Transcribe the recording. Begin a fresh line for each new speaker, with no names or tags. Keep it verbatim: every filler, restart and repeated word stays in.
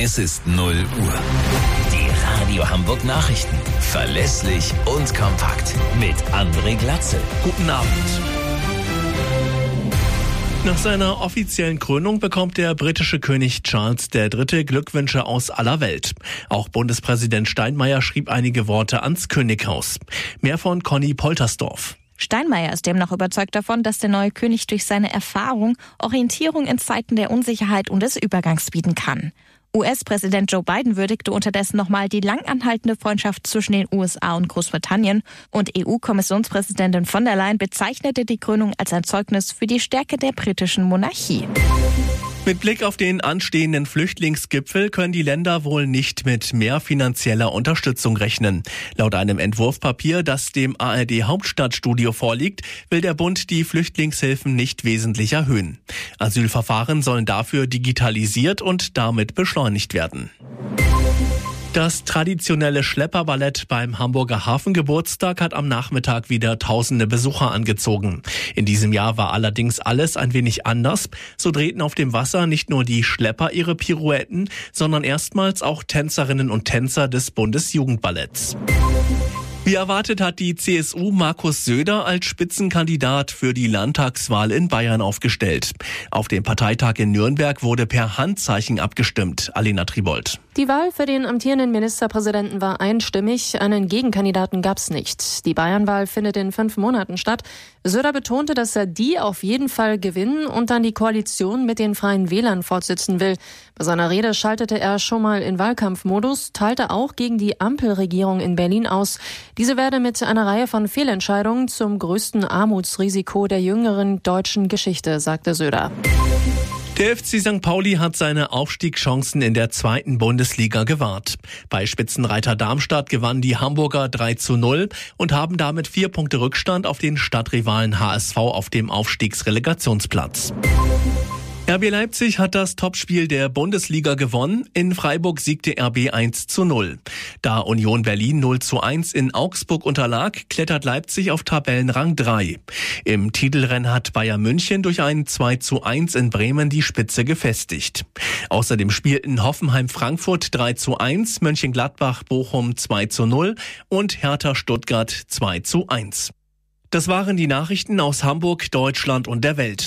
Es ist null Uhr. Die Radio Hamburg Nachrichten. Verlässlich und kompakt. Mit André Glatzel.
Guten Abend. Nach seiner offiziellen Krönung bekommt der britische König Charles der Dritte Glückwünsche aus aller Welt. Auch Bundespräsident Steinmeier schrieb einige Worte ans Könighaus. Mehr von Conny Poltersdorf.
Steinmeier ist demnach überzeugt davon, dass der neue König durch seine Erfahrung Orientierung in Zeiten der Unsicherheit und des Übergangs bieten kann. U S-Präsident Joe Biden würdigte unterdessen nochmal die langanhaltende Freundschaft zwischen den U S A und Großbritannien und E U-Kommissionspräsidentin von der Leyen bezeichnete die Krönung als ein Zeugnis für die Stärke der britischen Monarchie.
Mit Blick auf den anstehenden Flüchtlingsgipfel können die Länder wohl nicht mit mehr finanzieller Unterstützung rechnen. Laut einem Entwurfpapier, das dem A R D-Hauptstadtstudio vorliegt, will der Bund die Flüchtlingshilfen nicht wesentlich erhöhen. Asylverfahren sollen dafür digitalisiert und damit beschleunigt werden. Das traditionelle Schlepperballett beim Hamburger Hafengeburtstag hat am Nachmittag wieder tausende Besucher angezogen. In diesem Jahr war allerdings alles ein wenig anders. So drehten auf dem Wasser nicht nur die Schlepper ihre Pirouetten, sondern erstmals auch Tänzerinnen und Tänzer des Bundesjugendballetts. Wie erwartet hat die C S U Markus Söder als Spitzenkandidat für die Landtagswahl in Bayern aufgestellt. Auf dem Parteitag in Nürnberg wurde per Handzeichen abgestimmt. Alena Tribold.
Die Wahl für den amtierenden Ministerpräsidenten war einstimmig. Einen Gegenkandidaten gab es nicht. Die Bayernwahl findet in fünf Monaten statt. Söder betonte, dass er die auf jeden Fall gewinnen und dann die Koalition mit den Freien Wählern fortsetzen will. Bei seiner Rede schaltete er schon mal in Wahlkampfmodus, teilte auch gegen die Ampelregierung in Berlin aus. Diese werde mit einer Reihe von Fehlentscheidungen zum größten Armutsrisiko der jüngeren deutschen Geschichte, sagte Söder.
Der F C Sankt Pauli hat seine Aufstiegschancen in der zweiten Bundesliga gewahrt. Bei Spitzenreiter Darmstadt gewannen die Hamburger drei zu null und haben damit vier Punkte Rückstand auf den Stadtrivalen H S V auf dem Aufstiegsrelegationsplatz. R B Leipzig hat das Topspiel der Bundesliga gewonnen. In Freiburg siegte R B eins zu null. Da Union Berlin null zu eins in Augsburg unterlag, klettert Leipzig auf Tabellenrang drei. Im Titelrennen hat Bayern München durch ein zwei zu eins in Bremen die Spitze gefestigt. Außerdem spielten Hoffenheim Frankfurt drei zu eins, Mönchengladbach Bochum zwei zu null und Hertha Stuttgart zwei zu eins. Das waren die Nachrichten aus Hamburg, Deutschland und der Welt.